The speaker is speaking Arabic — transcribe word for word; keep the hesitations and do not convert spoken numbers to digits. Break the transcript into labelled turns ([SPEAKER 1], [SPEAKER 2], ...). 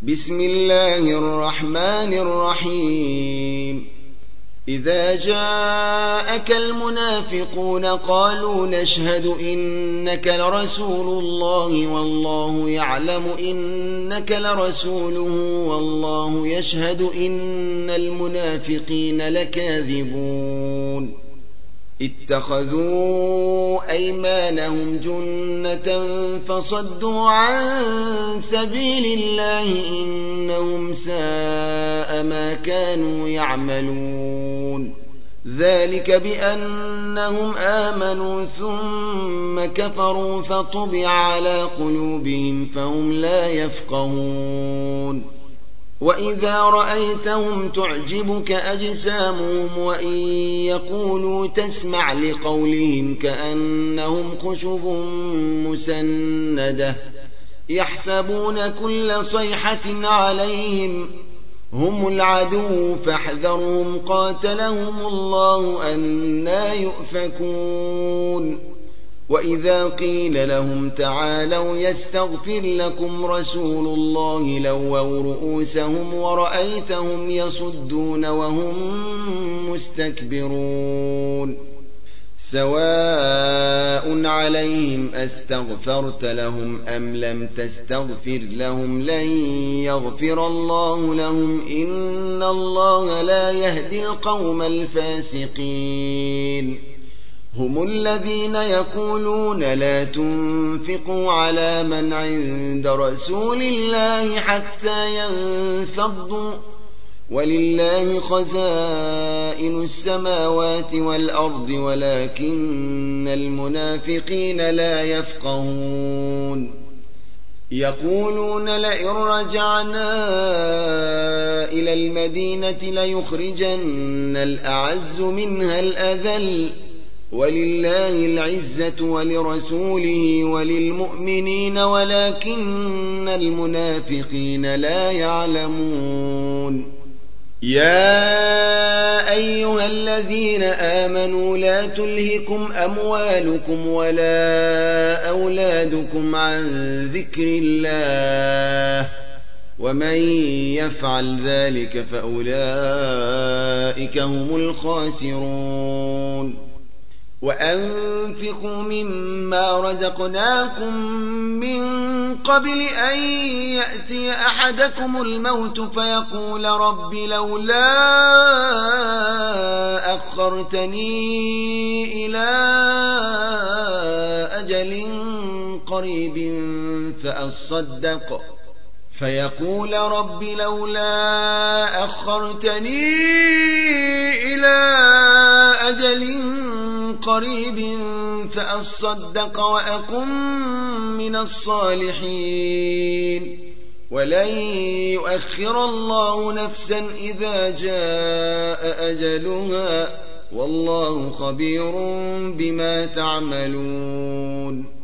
[SPEAKER 1] بسم الله الرحمن الرحيم إذا جاءك المنافقون قالوا نشهد إنك لرسول الله والله يعلم إنك لرسوله والله يشهد إن المنافقين لكاذبون اتخذوا أيمانهم جنة فصدوا عن سبيل الله إنهم ساء ما كانوا يعملون ذلك بأنهم آمنوا ثم كفروا فطبع على قلوبهم فهم لا يفقهون وإذا رأيتهم تعجبك أجسامهم وإن يقولوا تسمع لقولهم كأنهم خشب مسندة يحسبون كل صيحة عليهم هم العدو فاحذرهم قاتلهم الله أنى يؤفكون وإذا قيل لهم تعالوا يستغفر لكم رسول الله لووا رؤوسهم ورأيتهم يصدون وهم مستكبرون سواء عليهم أستغفرت لهم أم لم تستغفر لهم لن يغفر الله لهم إن الله لا يهدي القوم الفاسقين هم الذين يقولون لا تنفقوا على من عند رسول الله حتى ينفضوا ولله خزائن السماوات والأرض ولكن المنافقين لا يفقهون يقولون لئن رجعنا إلى المدينة ليخرجن الأعز منها الأذل ولله العزة ولرسوله وللمؤمنين ولكن المنافقين لا يعلمون يا أيها الذين آمنوا لا تلهكم أموالكم ولا أولادكم عن ذكر الله ومن يفعل ذلك فأولئك هم الخاسرون وأنفقوا مما رزقناكم من قبل أن يأتي أحدكم الموت فيقول رب لولا أخرتني إلى أجل قريب فأصدق فيقول رب لولا أخرتني إلى أجل قريب فأصدق وأكن من الصالحين ولن يؤخر الله نفسا إذا جاء أجلها والله خبير بما تعملون